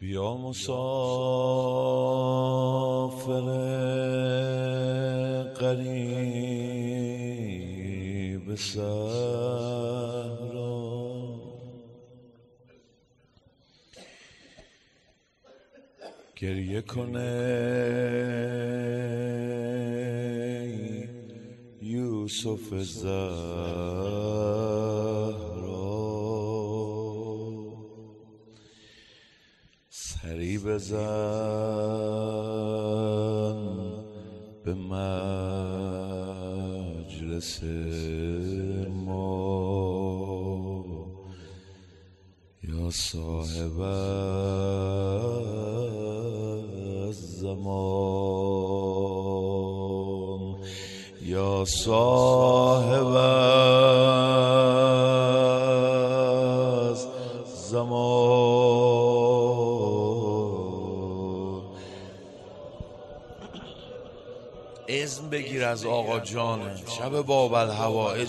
بیا مسافر غریب صحرا، گریه کنه یوسف زهرا، سری بزن به مجلس ما یا صاحب الزمان، یا صاحب الزمان. اذن بگیر از آقا جانه، شب باب الحوائج.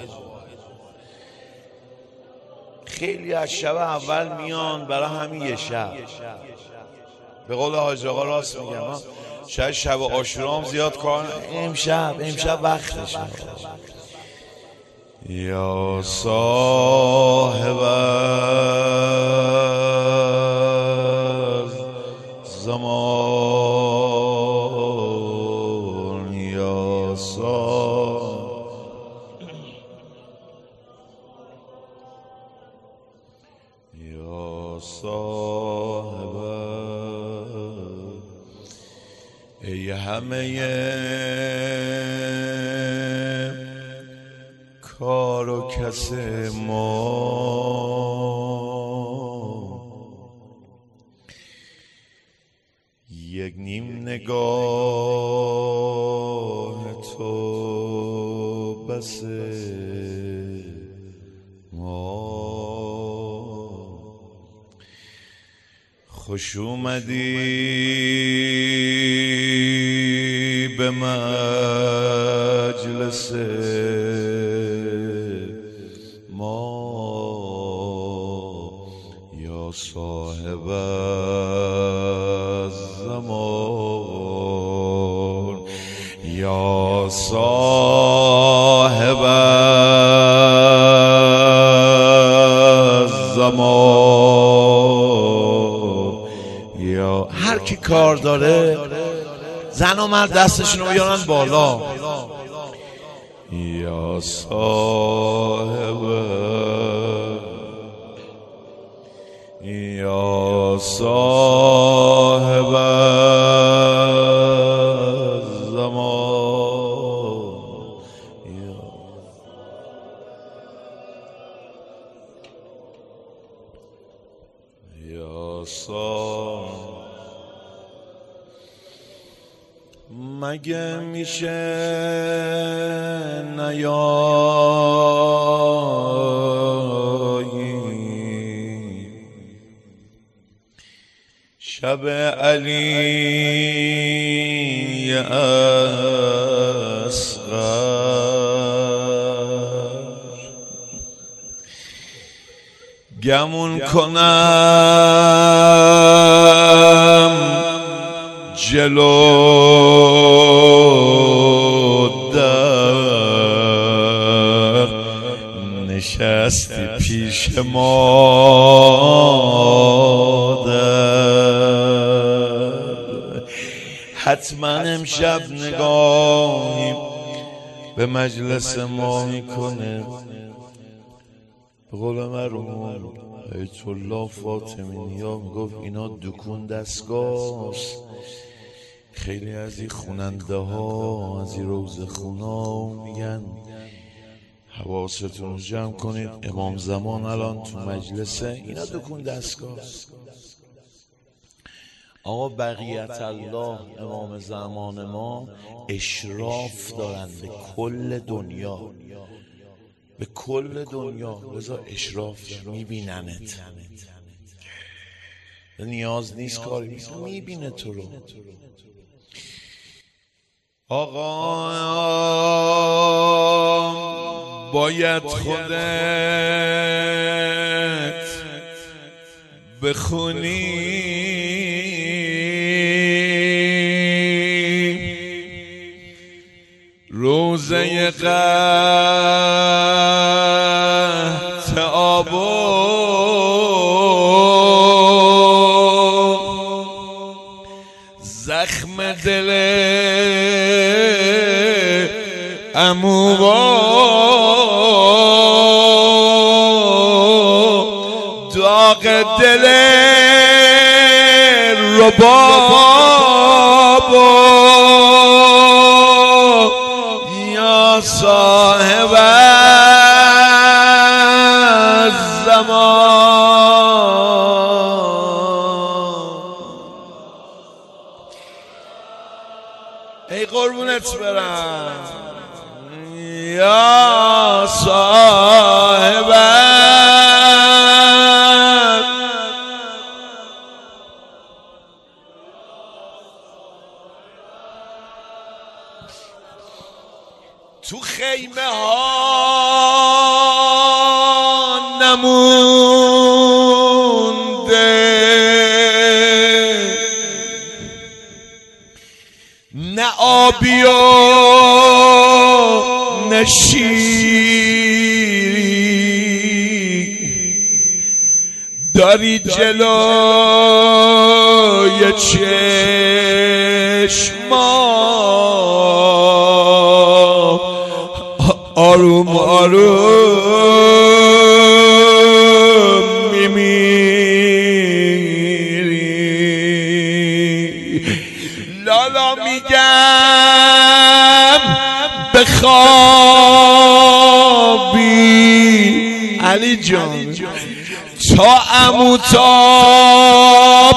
خیلی از شب اول میان برای همین یه شب. به قول حاج آقا راست میگم، شاید شب عاشورا هم زیاد کار امشب وقتشه. یا صاحب الزمان، یا صاحب ای همه کار و کس ما، یک نیم نگاه تو بس ما. خوش اومدی به مجلس ما یا صاحب الزمان، یا صاحب الزمان. یا هر کی کار داره زن و مرد دستشون رو بیارن بالا. یا صاحب الزمان، یا صاحب. مگه میشه نیایی شب علی اصغر، گمون کنم جلو در نشستی پیش مادر، حتما امشب نگاهی به مجلس ما میکنه. به قول مرحوم بیت الله فاطمی نیا میگفت اینا دکون دستگاهست. خیلی از این خوننده ها، از این روزه خونا میگن حواستون رو جمع کنید، امام زمان الان تو مجلسه. اینا دکون دستگاهست. آقا بقیت الله امام زمان ما اشراف دارن به کل دنیا، به کل دنیا. لذا اشراف میبیننت، نیاز نیست کاری، میبینه تو رو. آقا باید خودت بخونی روزه قحط آبو زخم دل عمو داغ دل رباب یا صاحب الزمان. ای قربونت برم یا صاحب تو خیمه ها نمونده نه آبی و نه شیری داری جلوی چشما آروم آروم میمیری. لالا میگم بخوابی علی جان تا عمو تاب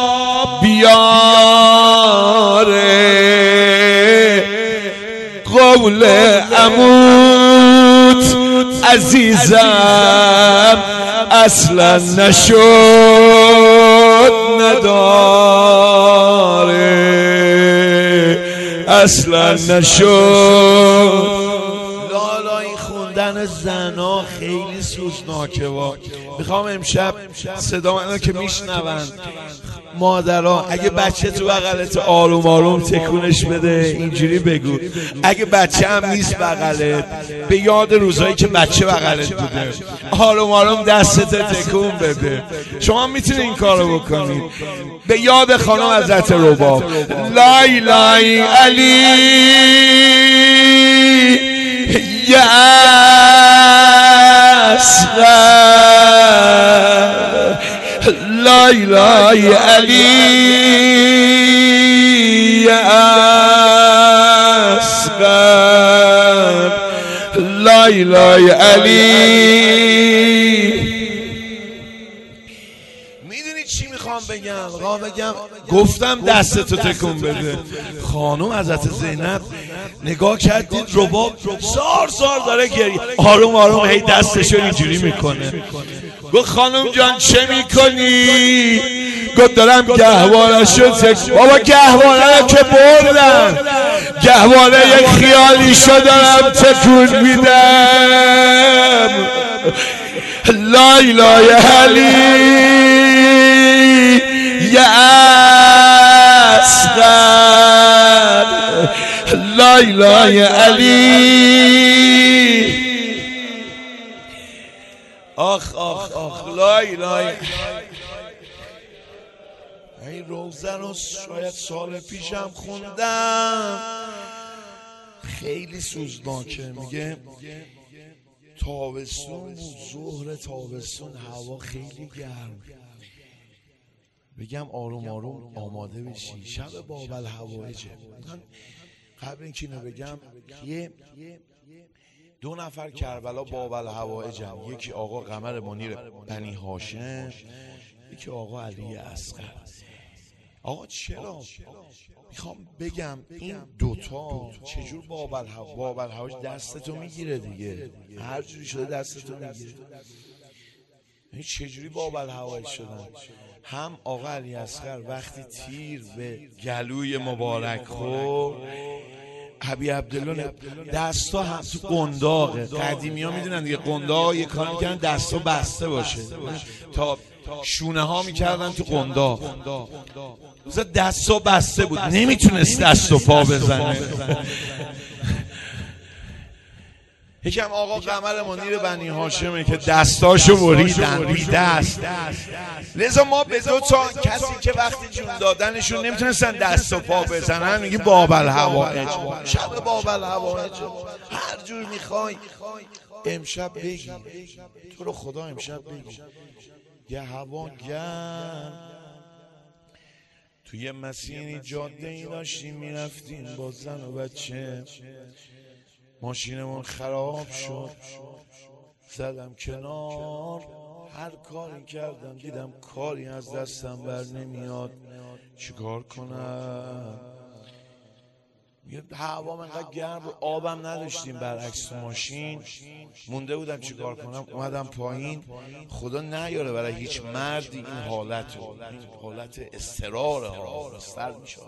بیاره قول عموت عزیزم اصلا نشد نداره اصلا نشد. لالا این خوندن زنا خیلی سوزناکه میخوام امشب صدا منو که میشنون مادرها اگه بچه تو بغلت آروم آروم تکونش بده اینجوری بگو. اگه بچه هم نیست بغلت به یاد روزایی که بچه بغلت بوده آروم آروم دستت تکون بده. شما میتونید این کارو بکنید به یاد خانم حضرت رباب. لای لای علی یا اصغر لای لای علی یا اصغر لای لای علی. میدونی چی میخوام بگم؟ گفتم دستتو تکون بده. خانم حضرت زینب نگاه کردید رباب زار زار داره گریه آروم آروم هی دستشو اینجوری میکنه. گفت خانم جان چه میکنی؟ گفت دارم گهوارشو بابا گهواره رو که بردم گهواره یک خیالیشو دارم تکون میدم. لای لای علی یا اصغر لای لای علی. آخ آخ آخ لای لای. این روزه رو شاید سال پیشم خوندم خیلی سوزناکه. میگه تابستون ظهر تابستون هوا خیلی گرم. بگم آروم آروم آماده بشی شب بابل هوایجه. قبل اینکه اینو بگم یه 2 نفر کربلا بابل هوایجن. یکی آقا قمر منیر بنی هاشم یکی آقا علی اصغر. آقا چرا میخوام بگم این دوتا چجور بابل هواش دستتو میگیره دیگه هر جوری شده دستتو میگیره. این چجوری بابل هواش شدن؟ هم آقا علی اصغر وقتی تیر به گلوی مبارک خورد حبی عبدالله دستا هم تو قنداقه. قدیمی ها میدونن دیگه قنداق یه کار میکنن دستا بسته باشه تا شونه ها میکردن تو قنداق. دستو بسته بود، نمیتونست دست و پا بزنه. یکم آقا قمر منیر بنی هاشمه که دستاشو بریدن بی دست. لذا ما به دو تا کسی که وقتی جون دادنشون نمیتونستن دست و پا بزنن میگی بابل هوایج. شب بابل هوایج هر جور میخوای امشب بگی، تو رو خدا امشب بگی یه هوا گرم توی مسیری جاده ای داشتیم میرفتیم با زن و بچه، ماشینمون خراب شد، زدم کنار، هر کاری کردم دیدم کاری از دستم بر نمیاد، چیکار کنم؟ هوا انقدر گرم بود، آبم نداشتیم برعکس تو ماشین، مونده بودم چیکار کنم. اومدم پایین. خدا نیاره برای هیچ مردی این حالت اضطراره ها سر میشه.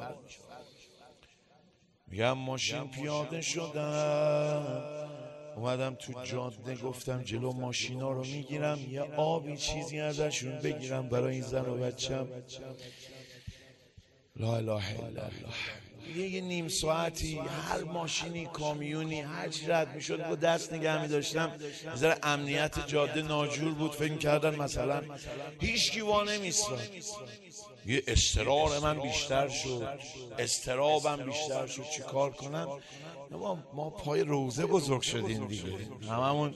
میگم ماشین پیاده شدم، اومدم تو جاده، گفتم جلو ماشینا رو میگیرم یه آبی چیزی ازشون بگیرم برای این زن و بچم. لا اله الا الله. یه نیم ساعتی هر ماشینی کامیونی هر چی رد میشد با دست نگه میداشتم. ذره امنیت جاده ناجور بود، فکر کردن مثلا هیچ کی وا نمیستاد. یه اضطرار من بیشتر شد، اضطرابم بیشتر شد، چی کار کنم؟ ما پای روزه بزرگ شدیم دیگه، هممون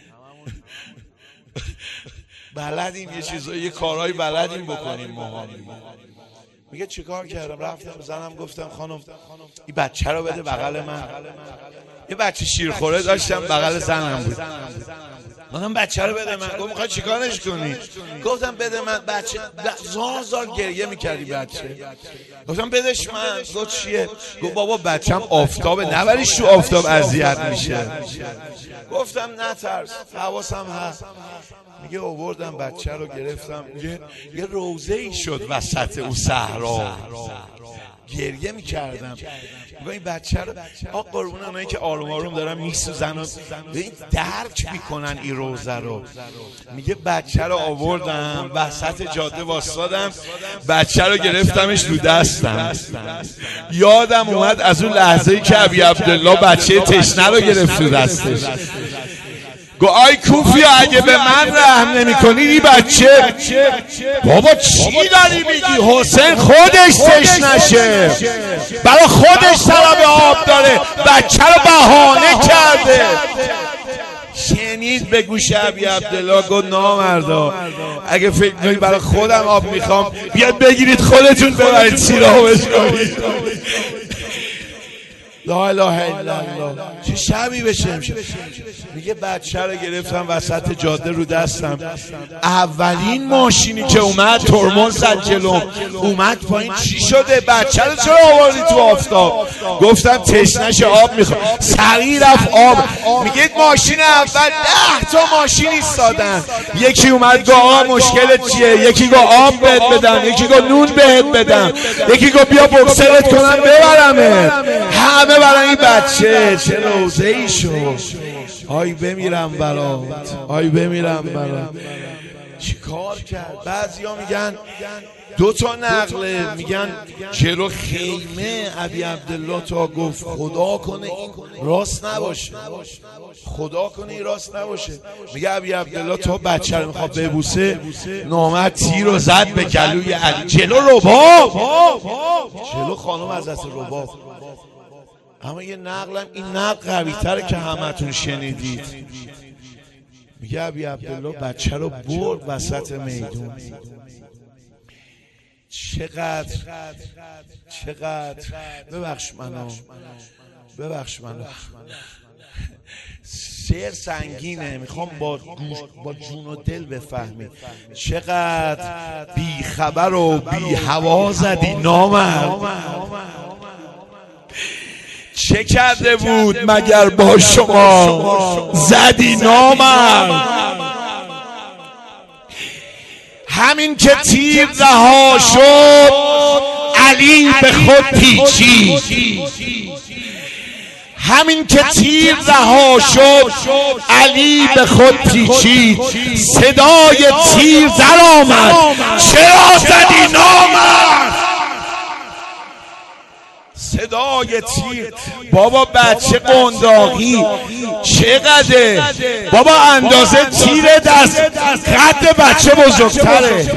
بلدیم یه چیزایی، یه کارهای بلدیم بکنیم ما. میگه چی کار کردم؟ رفتم زنم گفتم خانم این بچه رو بده بغل من. یه بچه شیرخوره داشتم بغل زنم بود، گفتم بچه رو بده من. گفت میخوای چیکارش کنی؟ گفتم بده من. بچه زار گریه میکردی بچه. گفتم بدش من. گفت چیه؟ گفت بابا بچم آفتابه، نبریش تو آفتاب اذیت میشه. گفتم نترس حواسم هست. میگه آوردم بچه رو گرفتم، میگه یه روزه ای شد وسط او صحرا، گریه میکردم. میگه این بچه رو آقا قربون اونایی که آروم آروم دارن میسوزن و این درک میکنن این روزه رو. میگه بچه رو آوردم وسط جاده واسادم، بچه رو گرفتمش رو دستم. یادم اومد از اون لحظه‌ای که ابی عبدالله بچه تشنه رو گرفت رو دستش. گو آی کوفی اگه به من رحم نمی کنی این بچه. بابا چی داری میگی؟ حسین خودش تشنشه، برای خودش طلب آب داره، بچه رو بهانه کرده. شنید به گوش ابی عبدالله گفت نامردا اگه فکر کنید برای خودم آب میخوام بیاد بگیرید خودتون ببرید سیرابش کنید. لا اله الا الله. چه شبی بشه امشب. میگه بچه رو گرفتم وسط جاده رو دستم. اولین ماشینی که اومد ترمز زد جلو، اومد پایین. چی شده؟ بچه رو چرا آوردی تو آفتاب؟ گفتم تشنش آب میخوام. سریع رفت آب. میگه ماشین اول 10 تا ماشین ایستادن. یکی اومد گفت آقا مشکلت چیه؟ یکی گفت آب بهت بدم، یکی گفت نون بهت بدم، یکی گفت بیا بکسلت کنم ببرمت. همه برای این بچه. چه روزه ای شد. آی بمیرم برات، آی بمیرم برات. چی کار کرد؟ بعضیا میگن 2 تا نقله، میگن جلو خیمه ابی عبدالله تا گفت خدا کنه این راست نباشه، خدا کنه این راست نباشه. میگه ابی عبدالله تا بچه رو میخواد ببوسه نامرد تیر رو زد به گلوی علی. جلو رباب، جلو خانم حضرت رباب. اما یه نقلم این نقل قوی تره که همتون شنیدید. میگه ابی عبدالله بچه رو برد وسط میدون. چقدر ببخش منو شعر سنگینه، میخوام با جون و دل بفهمی. چقدر بی خبر و بی هوا زدی نامرد. چه کرده بود مگر با شما زدی نامرد؟ همین که تیر رها شد علی به خود پیچید، همین که تیر رها شد علی به خود پیچید، صدای تیر در آمد چرا زدی نامرد؟ صدای تیر. بابا بچه قنداقی چقدره بابا؟ اندازه تیر دست قد بچه بزرگتره.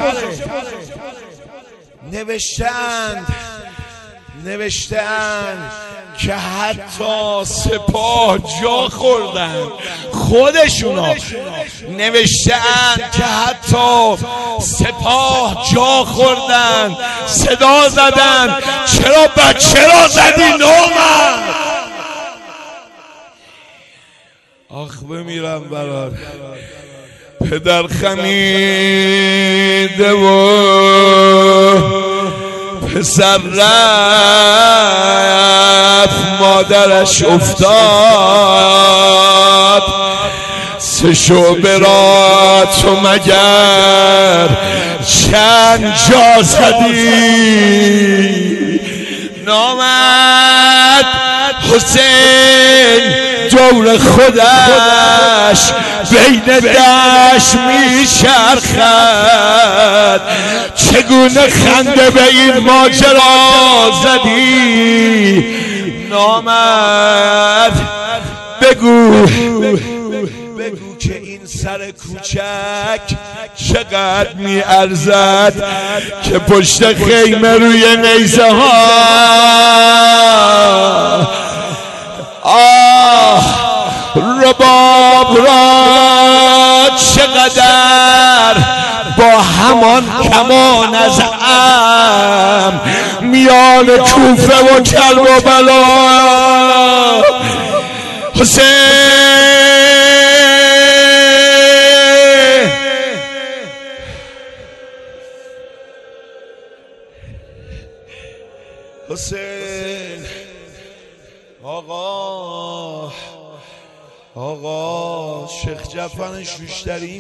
نوشتن که حتی سپاه جا خوردن، خودشونا نوشتن که حتی سپاه جا خوردن، صدا زدن چرا بچه را زدی نامرد؟ آخ بمیرم برات، پدر خمیده و پسر رفت مادرش افتاد، سه شعبه را تو مگر چند جا زدی نامرد؟ حسین دور خودش بین دشت میچرخد، چگونه خنده به این ماجرا زدی نامرد؟ بگو که این سر کوچک چقدر میارزد که پشت خیمه روی نیزه ها رباب را چقدر با همان کمان از ام میان کوفه و کربلا حسین آقا شیخ جعفر شوشتری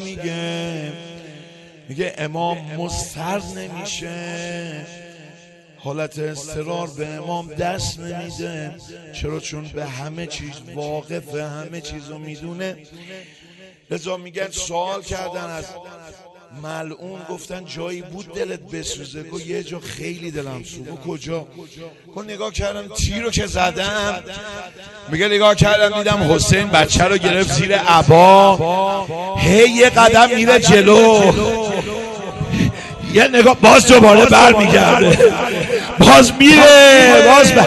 میگه امام مضطر نمیشه، حالت اضطرار به امام دست نمیده. چرا؟ چون به همه چیز واقفه، همه چیز رو میدونه. لذا میگن سوال کردن از ملعون، گفتن جایی بود دلت بسوزه؟ گفت یه جا خیلی دلم سوزه. کجا؟ گفت نگاه کردم تیر رو که زدم، میگه نگاه کردم دیدم حسین بچه رو گرفت زیر عبا، هی یه قدم میره جلو، یه نگاه باز دوباره برمیگرده، باز میره،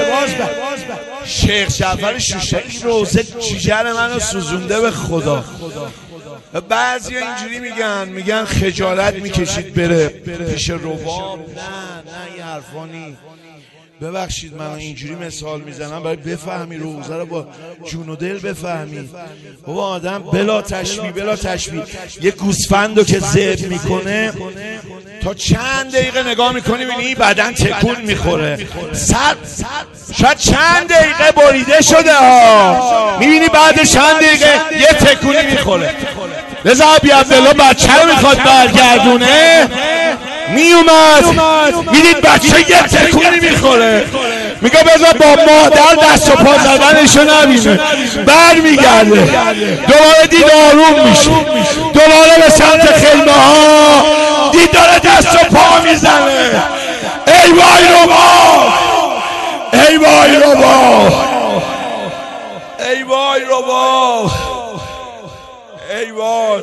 شیخ جعفر شوشتری روزه جیگر منو سوزونده به خدا. بعضی اینجوری میگن خجالت میکشید بره پیش رباب. نه یه حرفانی. ببخشید من اینجوری مثال میزنم برای بفهمی، روزه رو با جون و دل بفهمی. بابا آدم بلا تشبیه یه گوسفندو که ذبح میکنه تا چند دقیقه نگاه میکنی میبینی بدن تکون میخوره، شاید چند دقیقه بریده شده میبینی بعد چند دقیقه یه تکونی میخوره. لذا ابی عبدالله بچه رو میخواد برگردونه، میومد میدید بچه یه تکونی میخوره، میگه بذار با مادر دست و پا زدنشو نبینه، برمیگرده دوباره دید آروم میشه، دوباره به سمت خیمه ها دید داره دست و پا میزنه. ای وای رباب، ای وای رباب، ای وای رباب، ای وای.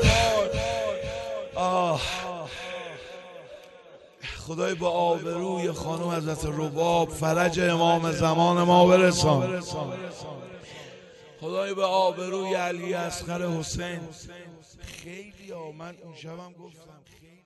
خدای با آبروی خانم حضرت رباب فرج امام زمان ما برسان. خدای به آبروی علی اصغر حسین. خیلی من اون شبم گفتم خیلی